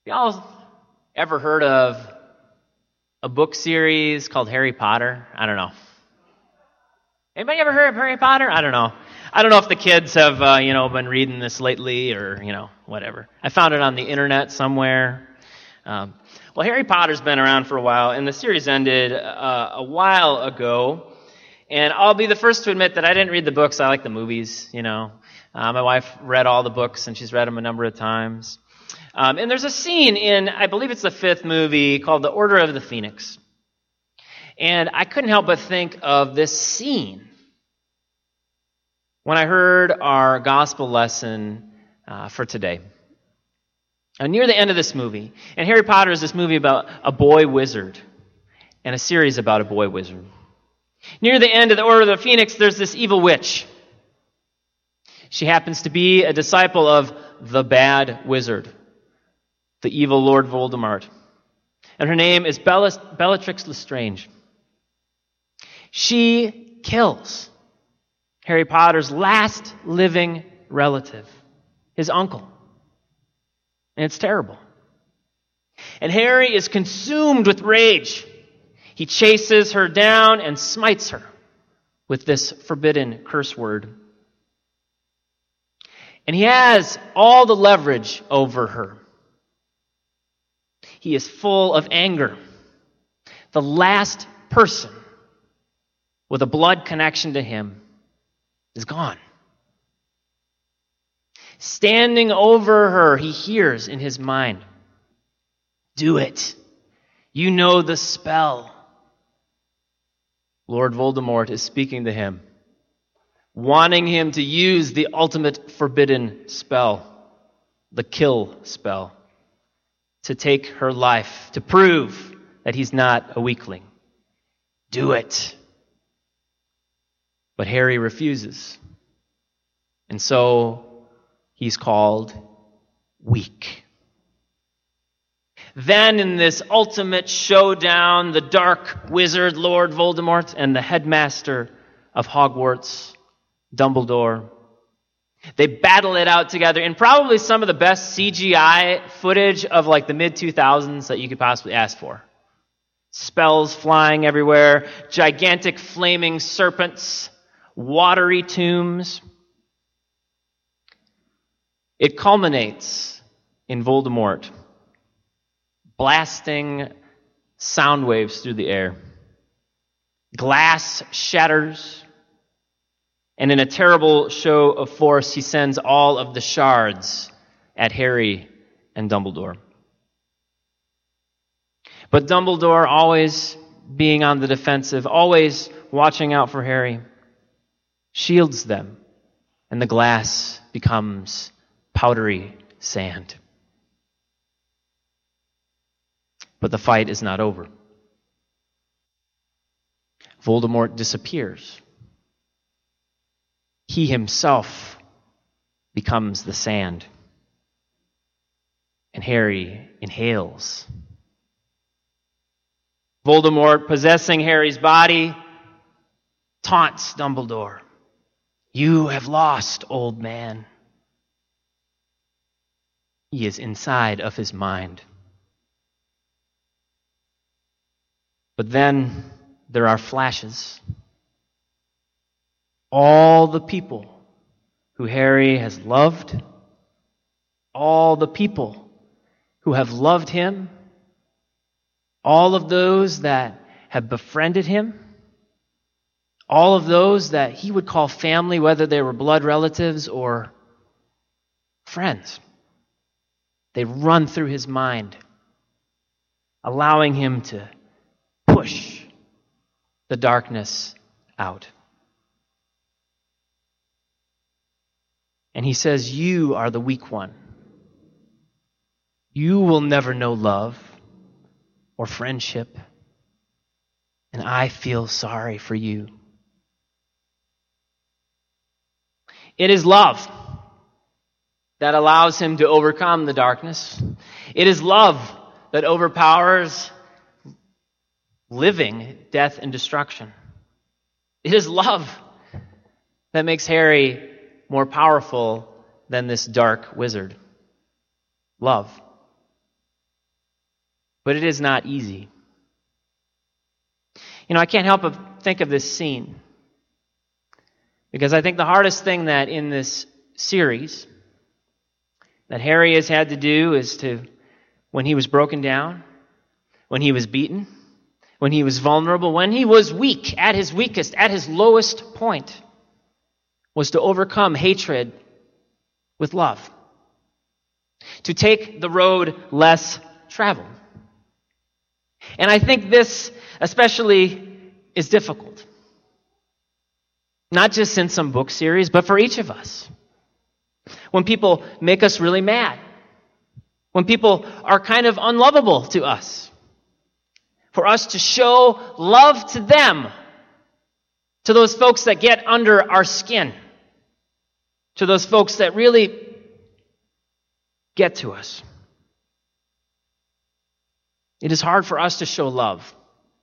Y'all ever heard of a book series called Harry Potter? I don't know. Anybody ever heard of Harry Potter? I don't know. I don't know if the kids have, been reading this lately or, whatever. I found it on the internet somewhere. Well, Harry Potter's been around for a while, and the series ended a while ago. And I'll be the first to admit that I didn't read the books. I like the movies, My wife read all the books, and she's read them a number of times. And there's a scene in, I believe it's the 5th movie, called The Order of the Phoenix. And I couldn't help but think of this scene when I heard our gospel lesson for today. Near the end of this movie, and Harry Potter is this movie about a boy wizard, and a series about a boy wizard. Near the end of The Order of the Phoenix, there's this evil witch. She happens to be a disciple of the bad wizard, the evil Lord Voldemort. And her name is Bellatrix Lestrange. She kills Harry Potter's last living relative, his uncle. And it's terrible. And Harry is consumed with rage. He chases her down and smites her with this forbidden curse word. And he has all the leverage over her. He is full of anger. The last person with a blood connection to him is gone. Standing over her, he hears in his mind, "Do it. You know the spell." Lord Voldemort is speaking to him, wanting him to use the ultimate forbidden spell, the kill spell, to take her life, to prove that he's not a weakling. Do it. But Harry refuses. And so he's called weak. Then in this ultimate showdown, the dark wizard Lord Voldemort and the headmaster of Hogwarts, Dumbledore, they battle it out together in probably some of the best CGI footage of like the mid-2000s that you could possibly ask for. Spells flying everywhere, gigantic flaming serpents, watery tombs. It culminates in Voldemort blasting sound waves through the air. Glass shatters, and in a terrible show of force, he sends all of the shards at Harry and Dumbledore. But Dumbledore, always being on the defensive, always watching out for Harry, shields them, and the glass becomes powdery sand. But the fight is not over. Voldemort disappears. He himself becomes the sand. And Harry inhales. Voldemort, possessing Harry's body, taunts Dumbledore. "You have lost, old man." He is inside of his mind. But then there are flashes. All the people who Harry has loved, all the people who have loved him, all of those that have befriended him, all of those that he would call family, whether they were blood relatives or friends, they run through his mind, allowing him to push the darkness out. And he says, "You are the weak one. You will never know love or friendship, and I feel sorry for you." It is love that allows him to overcome the darkness. It is love that overpowers living death and destruction. It is love that makes Harry more powerful than this dark wizard. Love. but it is not easy. I can't help but think of this scene, because I think the hardest thing that in this series that Harry has had to do is when he was broken down, when he was beaten, when he was vulnerable, when he was weak, at his weakest, at his lowest point, was to overcome hatred with love, to take the road less traveled. And I think this especially is difficult. Not just in some book series, but for each of us. When people make us really mad. When people are kind of unlovable to us. For us to show love to them. To those folks that get under our skin. To those folks that really get to us. It is hard for us to show love.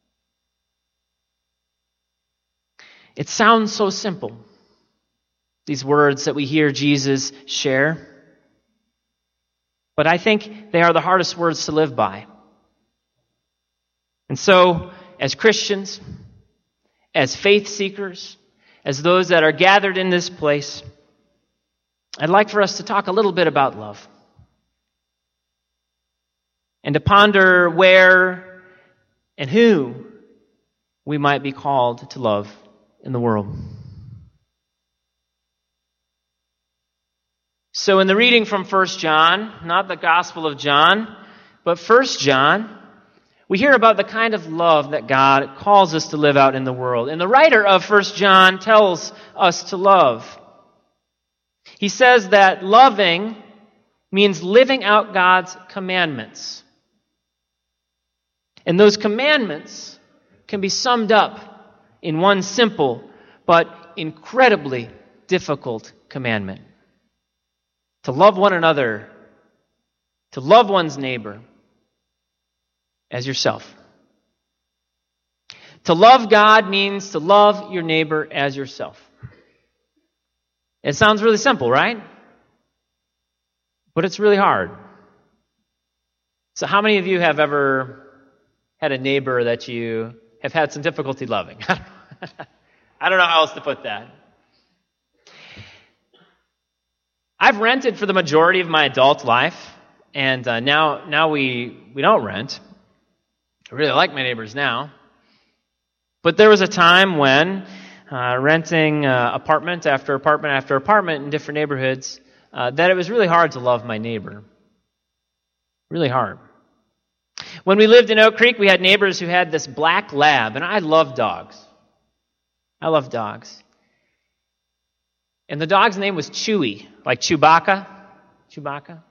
It sounds so simple, these words that we hear Jesus share. But I think they are the hardest words to live by. And so, as Christians, as faith seekers, as those that are gathered in this place, I'd like for us to talk a little bit about love. And to ponder where and who we might be called to love in the world. So in the reading from 1 John, not the Gospel of John, but 1 John, we hear about the kind of love that God calls us to live out in the world. And the writer of 1 John tells us to love. He says that loving means living out God's commandments. And those commandments can be summed up in one simple but incredibly difficult commandment. To love one another, to love one's neighbor as yourself. To love God means to love your neighbor as yourself. It sounds really simple, right? But it's really hard. So how many of you have ever had a neighbor that you have had some difficulty loving? I don't know how else to put that. I've rented for the majority of my adult life, and now we don't rent. I really like my neighbors now. But there was a time when renting apartment after apartment after apartment in different neighborhoods, that it was really hard to love my neighbor. Really hard. When we lived in Oak Creek, we had neighbors who had this black lab, and I love dogs. I love dogs. And the dog's name was Chewy, like Chewbacca. Chewbacca.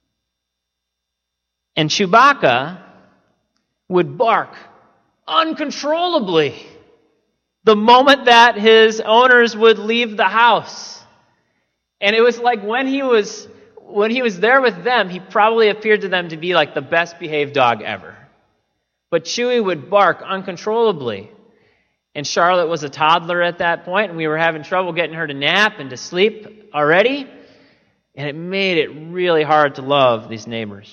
And Chewbacca would bark uncontrollably the moment that his owners would leave the house. And it was like when he was there with them, he probably appeared to them to be like the best behaved dog ever. But Chewy would bark uncontrollably. And Charlotte was a toddler at that point, and we were having trouble getting her to nap and to sleep already. And it made it really hard to love these neighbors.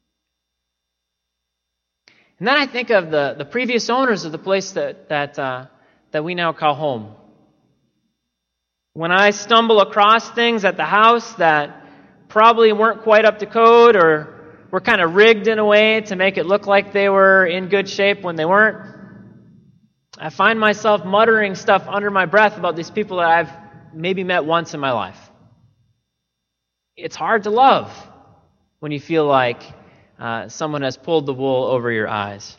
And then I think of the previous owners of the place that we now call home. When I stumble across things at the house that probably weren't quite up to code or were kind of rigged in a way to make it look like they were in good shape when they weren't, I find myself muttering stuff under my breath about these people that I've maybe met once in my life. It's hard to love when you feel like someone has pulled the wool over your eyes.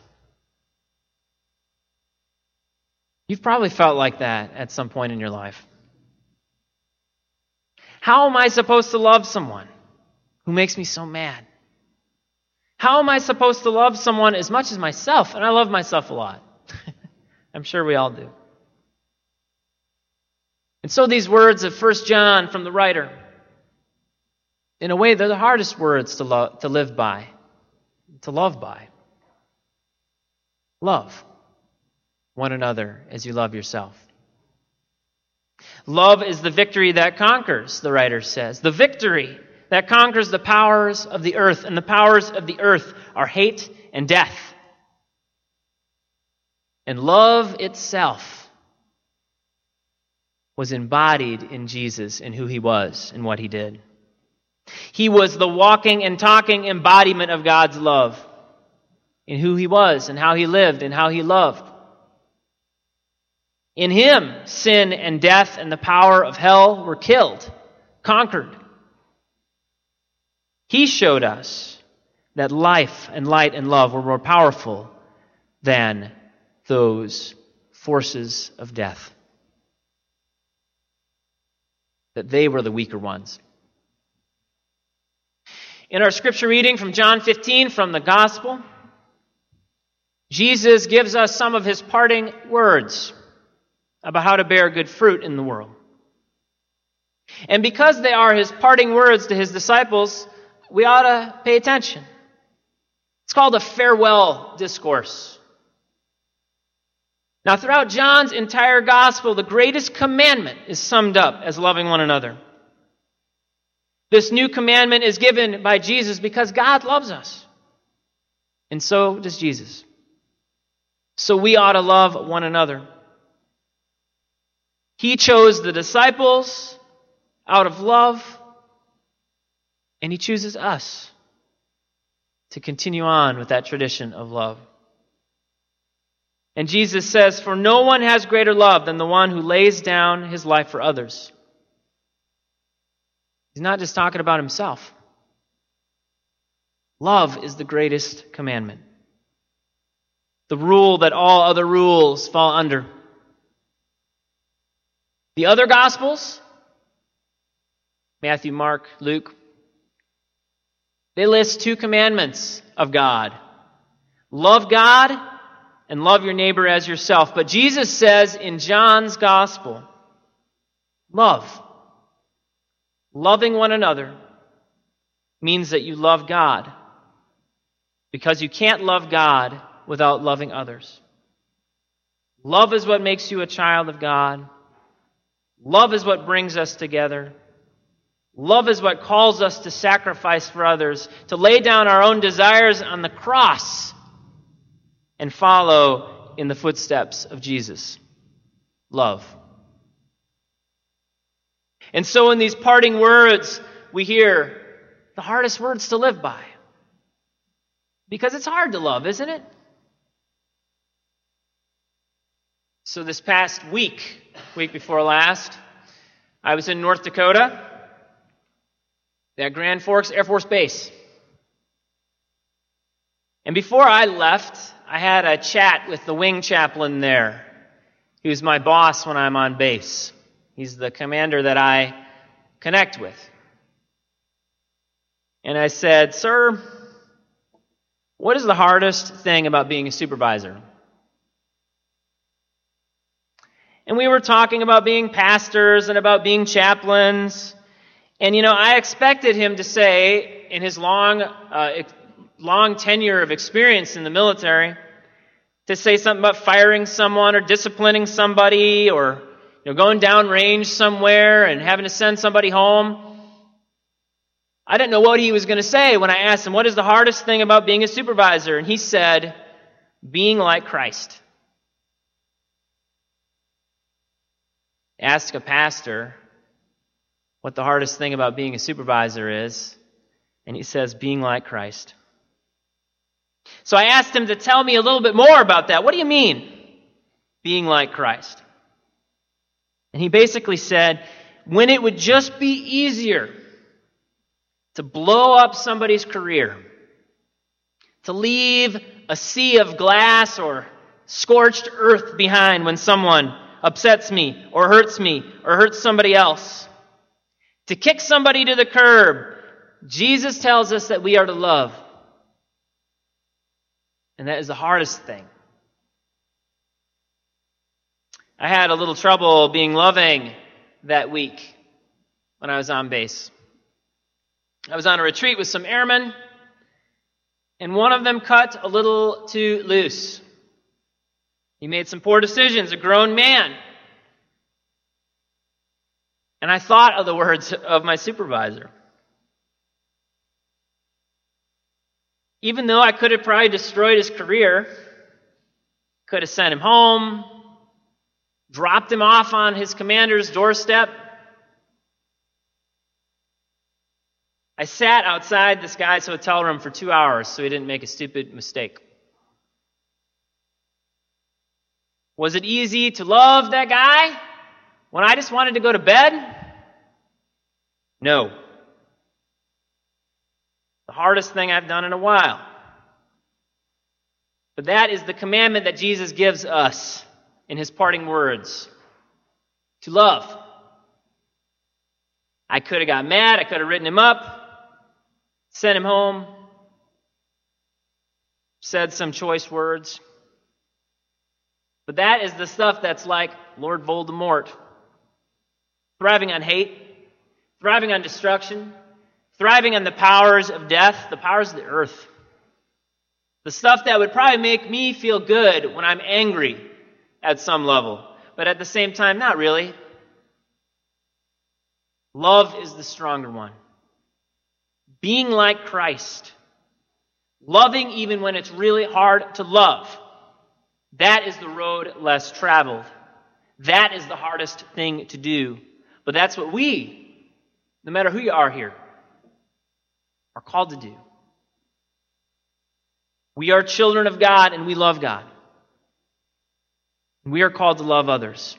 You've probably felt like that at some point in your life. How am I supposed to love someone who makes me so mad? How am I supposed to love someone as much as myself? And I love myself a lot. I'm sure we all do. And so these words of 1 John from the writer, in a way, they're the hardest words to live by, to love by. Love one another as you love yourself. Love is the victory that conquers, the writer says. The victory that conquers the powers of the earth, and the powers of the earth are hate and death. And love itself was embodied in Jesus and who he was and what he did. He was the walking and talking embodiment of God's love in who he was and how he lived and how he loved. In him, sin and death and the power of hell were killed, conquered. He showed us that life and light and love were more powerful than those forces of death. That they were the weaker ones. In our scripture reading from John 15 from the Gospel, Jesus gives us some of his parting words about how to bear good fruit in the world. And because they are his parting words to his disciples, we ought to pay attention. It's called a farewell discourse. Now, throughout John's entire gospel, the greatest commandment is summed up as loving one another. This new commandment is given by Jesus because God loves us. And so does Jesus. So we ought to love one another. He chose the disciples out of love, and he chooses us to continue on with that tradition of love. And Jesus says, "For no one has greater love than the one who lays down his life for others." He's not just talking about himself. Love is the greatest commandment. The rule that all other rules fall under. The other Gospels, Matthew, Mark, Luke, they list two commandments of God. Love God and love your neighbor as yourself. But Jesus says in John's Gospel, love. Loving one another means that you love God, because you can't love God without loving others. Love is what makes you a child of God. Love is what brings us together. Love is what calls us to sacrifice for others, to lay down our own desires on the cross and follow in the footsteps of Jesus. Love. And so in these parting words, we hear the hardest words to live by. Because it's hard to love, isn't it? So this past week before last, I was in North Dakota at Grand Forks Air Force Base. And before I left, I had a chat with the wing chaplain there. He was my boss when I'm on base. He's the commander that I connect with. And I said, "Sir, what is the hardest thing about being a supervisor?" And we were talking about being pastors and about being chaplains. And, I expected him to say, in his long tenure of experience in the military, to say something about firing someone or disciplining somebody or going downrange somewhere and having to send somebody home. I didn't know what he was going to say when I asked him, what is the hardest thing about being a supervisor? And he said, being like Christ. Ask a pastor what the hardest thing about being a supervisor is, and he says, being like Christ. So I asked him to tell me a little bit more about that. What do you mean, being like Christ? And he basically said, when it would just be easier to blow up somebody's career, to leave a sea of glass or scorched earth behind when someone upsets me or hurts somebody else, to kick somebody to the curb, Jesus tells us that we are to love. And that is the hardest thing. I had a little trouble being loving that week when I was on base. I was on a retreat with some airmen, and one of them cut a little too loose. He made some poor decisions, a grown man. And I thought of the words of my supervisor. Even though I could have probably destroyed his career, could have sent him home, dropped him off on his commander's doorstep. I sat outside this guy's hotel room for 2 hours so he didn't make a stupid mistake. Was it easy to love that guy when I just wanted to go to bed? No. The hardest thing I've done in a while. But that is the commandment that Jesus gives us in his parting words. To love. I could have got mad. I could have written him up. Sent him home. Said some choice words. But that is the stuff that's like Lord Voldemort. Thriving on hate. Thriving on destruction. Thriving on the powers of death. The powers of the earth. The stuff that would probably make me feel good when I'm angry at some level. But at the same time, not really. Love is the stronger one. Being like Christ. Loving even when it's really hard to love. That is the road less traveled. That is the hardest thing to do. But that's what we, no matter who you are here, are called to do. We are children of God and we love God. We are called to love others.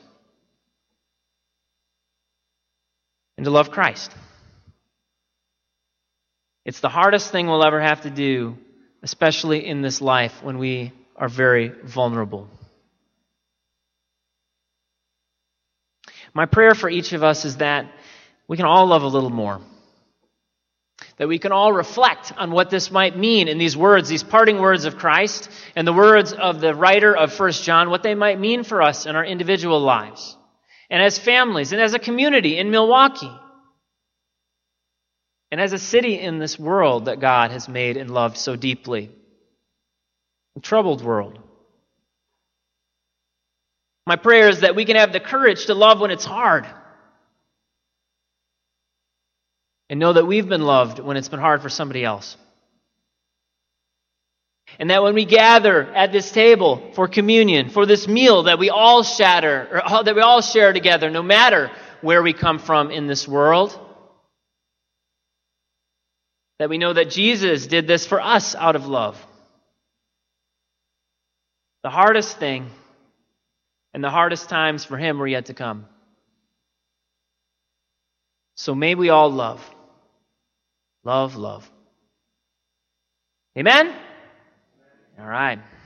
And to love Christ. It's the hardest thing we'll ever have to do, especially in this life when we are very vulnerable. My prayer for each of us is that we can all love a little more. That we can all reflect on what this might mean in these words, these parting words of Christ, and the words of the writer of 1 John, what they might mean for us in our individual lives, and as families, and as a community in Milwaukee, and as a city in this world that God has made and loved so deeply. A troubled world. My prayer is that we can have the courage to love when it's hard. And know that we've been loved when it's been hard for somebody else. And that when we gather at this table for communion, for this meal that we all share together, no matter where we come from in this world, that we know that Jesus did this for us out of love. The hardest thing and the hardest times for him were yet to come. So may we all love. Love, love. Amen? All right.